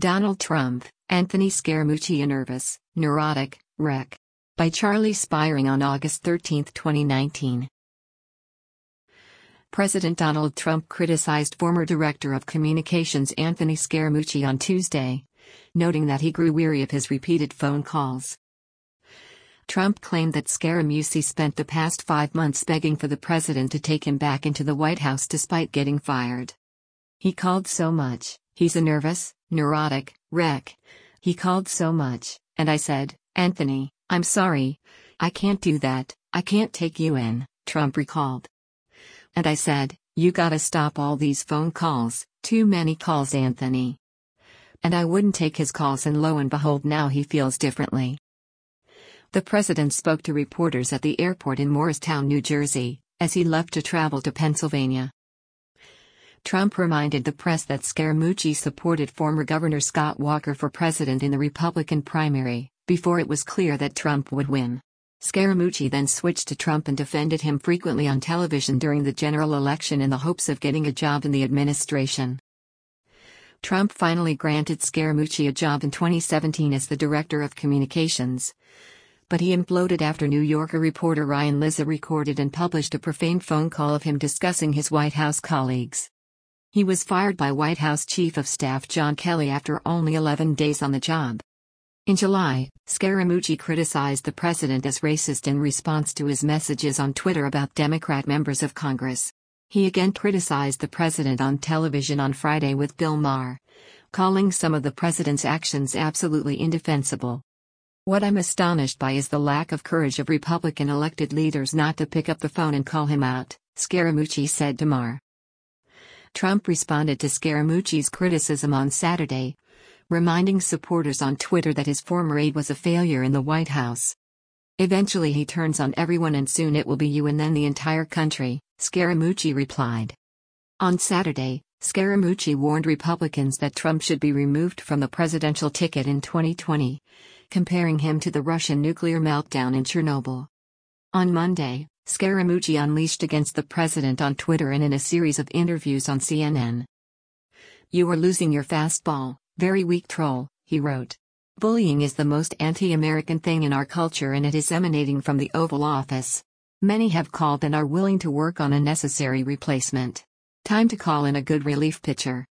Donald Trump, Anthony Scaramucci, a nervous, neurotic wreck. By Charlie Spiring on August 13, 2019. President Donald Trump criticized former Director of Communications Anthony Scaramucci on Tuesday, noting that he grew weary of his repeated phone calls. Trump claimed that Scaramucci spent the past 5 months begging for the president to take him back into the White House despite getting fired. He called so much, he's a nervous, neurotic wreck. He called so much, and I said, Anthony, I'm sorry. I can't do that, I can't take you in, Trump recalled. And I said, you gotta stop all these phone calls, too many calls, Anthony. And I wouldn't take his calls, and lo and behold, now he feels differently. The president spoke to reporters at the airport in Morristown, New Jersey, as he left to travel to Pennsylvania. Trump reminded the press that Scaramucci supported former Governor Scott Walker for president in the Republican primary, before it was clear that Trump would win. Scaramucci then switched to Trump and defended him frequently on television during the general election in the hopes of getting a job in the administration. Trump finally granted Scaramucci a job in 2017 as the Director of Communications. But he imploded after New Yorker reporter Ryan Lizza recorded and published a profane phone call of him discussing his White House colleagues. He was fired by White House Chief of Staff John Kelly after only 11 days on the job. In July, Scaramucci criticized the president as racist in response to his messages on Twitter about Democrat members of Congress. He again criticized the president on television on Friday with Bill Maher, calling some of the president's actions absolutely indefensible. What I'm astonished by is the lack of courage of Republican elected leaders not to pick up the phone and call him out, Scaramucci said to Maher. Trump responded to Scaramucci's criticism on Saturday, reminding supporters on Twitter that his former aide was a failure in the White House. Eventually he turns on everyone, and soon it will be you and then the entire country, Scaramucci replied. On Saturday, Scaramucci warned Republicans that Trump should be removed from the presidential ticket in 2020, comparing him to the Russian nuclear meltdown in Chernobyl. On Monday, Scaramucci unleashed against the president on Twitter and in a series of interviews on CNN. You are losing your fastball, very weak troll, he wrote. Bullying is the most anti-American thing in our culture, and it is emanating from the Oval Office. Many have called and are willing to work on a necessary replacement. Time to call in a good relief pitcher.